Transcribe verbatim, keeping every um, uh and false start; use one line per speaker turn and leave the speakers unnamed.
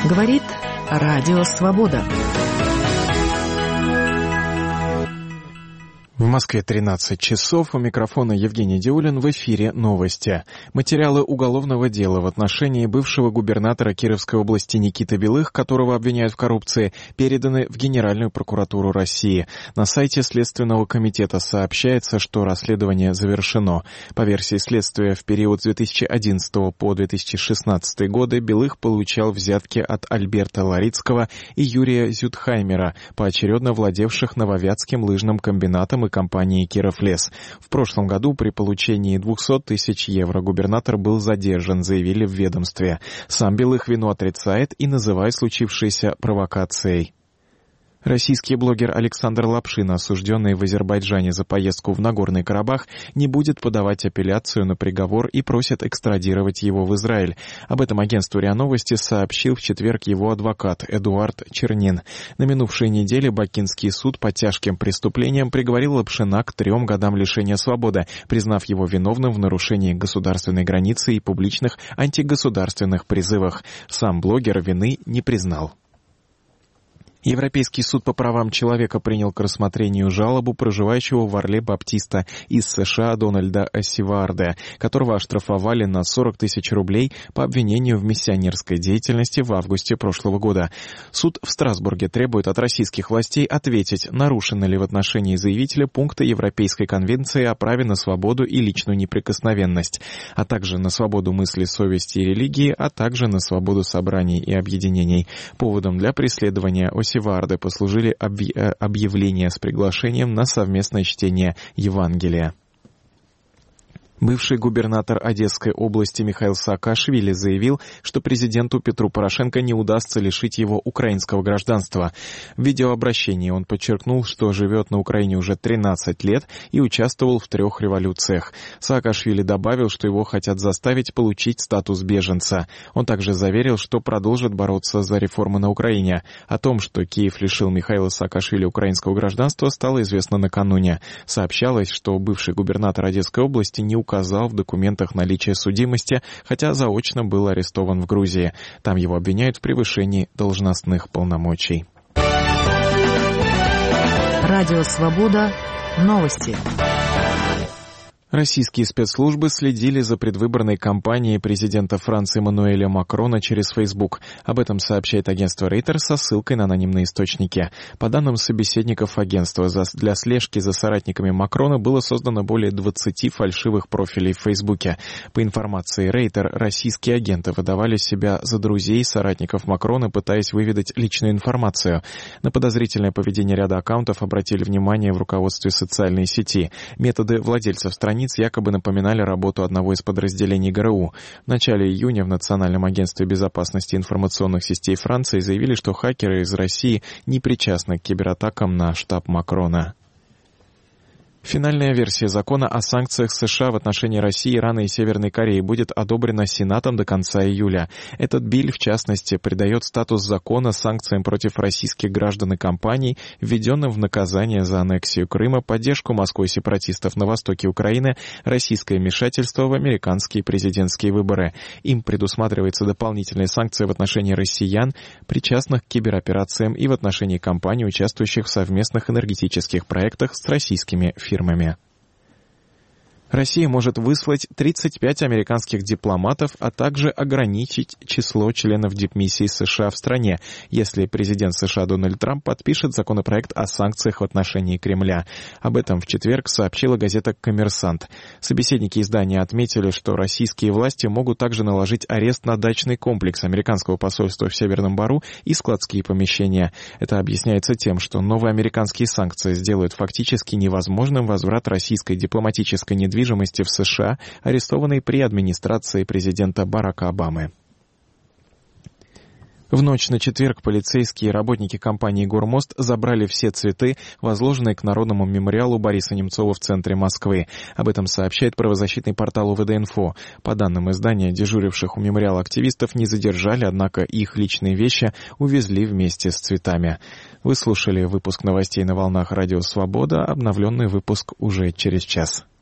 Говорит Радио Свобода.
В Москве тринадцать часов. У микрофона Евгений Диулин. В эфире новости. Материалы уголовного дела в отношении бывшего губернатора Кировской области Никиты Белых, которого обвиняют в коррупции, переданы в Генеральную прокуратуру России. На сайте Следственного комитета сообщается, что расследование завершено. По версии следствия, в период с две тысячи одиннадцатого по две тысячи шестнадцатый годы Белых получал взятки от Альберта Ларицкого и Юрия Зютхаймера, поочередно владевших Нововятским лыжным комбинатом и компании «Кировлес». В прошлом году при получении двухсот тысяч евро губернатор был задержан, заявили в ведомстве. Сам Белых вину отрицает и называет случившееся провокацией. Российский блогер Александр Лапшин, осужденный в Азербайджане за поездку в Нагорный Карабах, не будет подавать апелляцию на приговор и просит экстрадировать его в Израиль. Об этом агентству РИА Новости сообщил в четверг его адвокат Эдуард Чернин. На минувшей неделе Бакинский суд по тяжким преступлениям приговорил Лапшина к трем годам лишения свободы, признав его виновным в нарушении государственной границы и публичных антигосударственных призывах. Сам блогер вины не признал. Европейский суд по правам человека принял к рассмотрению жалобу проживающего в Орле баптиста из США Дональда Осиваарде, которого оштрафовали на сорок тысяч рублей по обвинению в миссионерской деятельности в августе прошлого года. Суд в Страсбурге требует от российских властей ответить, нарушены ли в отношении заявителя пункты Европейской конвенции о праве на свободу и личную неприкосновенность, а также на свободу мысли, совести и религии, а также на свободу собраний и объединений. Поводом для преследования Осиваарде Осиваарде послужили объявления с приглашением на совместное чтение Евангелия. Бывший губернатор Одесской области Михаил Саакашвили заявил, что президенту Петру Порошенко не удастся лишить его украинского гражданства. В видеообращении он подчеркнул, что живет на Украине уже тринадцать лет и участвовал в трех революциях. Саакашвили добавил, что его хотят заставить получить статус беженца. Он также заверил, что продолжит бороться за реформы на Украине. О том, что Киев лишил Михаила Саакашвили украинского гражданства, стало известно накануне. Сообщалось, что бывший губернатор Одесской области не указал в документах наличие судимости, хотя заочно был арестован в Грузии. Там его обвиняют в превышении должностных полномочий.
Радио Свобода. Новости.
Российские спецслужбы следили за предвыборной кампанией президента Франции Эммануэля Макрона через Facebook. Об этом сообщает агентство Reuters со ссылкой на анонимные источники. По данным собеседников агентства, для слежки за соратниками Макрона было создано более двадцати фальшивых профилей в Фейсбуке. По информации Reuters, российские агенты выдавали себя за друзей соратников Макрона, пытаясь выведать личную информацию. На подозрительное поведение ряда аккаунтов обратили внимание в руководстве социальной сети. Методы владельцев страниц якобы напоминали работу одного из подразделений ГРУ. В начале июня в Национальном агентстве безопасности информационных сетей Франции заявили, что хакеры из России не причастны к кибератакам на штаб Макрона. Финальная версия закона о санкциях США в отношении России, Ирана и Северной Кореи будет одобрена Сенатом до конца июля. Этот биль, в частности, придает статус закона санкциям против российских граждан и компаний, введенным в наказание за аннексию Крыма, поддержку Москвой сепаратистов на востоке Украины, российское вмешательство в американские президентские выборы. Им предусматривается дополнительные санкции в отношении россиян, причастных к кибероперациям, и в отношении компаний, участвующих в совместных энергетических проектах с российскими фирмами. Россия может выслать тридцать пять американских дипломатов, а также ограничить число членов дипмиссии США в стране, если президент США Дональд Трамп подпишет законопроект о санкциях в отношении Кремля. Об этом в четверг сообщила газета «Коммерсант». Собеседники издания отметили, что российские власти могут также наложить арест на дачный комплекс американского посольства в Северном Бару и складские помещения. Это объясняется тем, что новые американские санкции сделают фактически невозможным возврат российской дипломатической недвижимости недвижимости в США, арестованной при администрации президента Барака Обамы. В ночь на четверг полицейские и работники компании «Гормост» забрали все цветы, возложенные к Народному мемориалу Бориса Немцова в центре Москвы. Об этом сообщает правозащитный портал УВД-Инфо. По данным издания, дежуривших у мемориала активистов не задержали, однако их личные вещи увезли вместе с цветами. Вы слушали выпуск новостей на волнах Радио Свобода. Обновленный выпуск уже через час.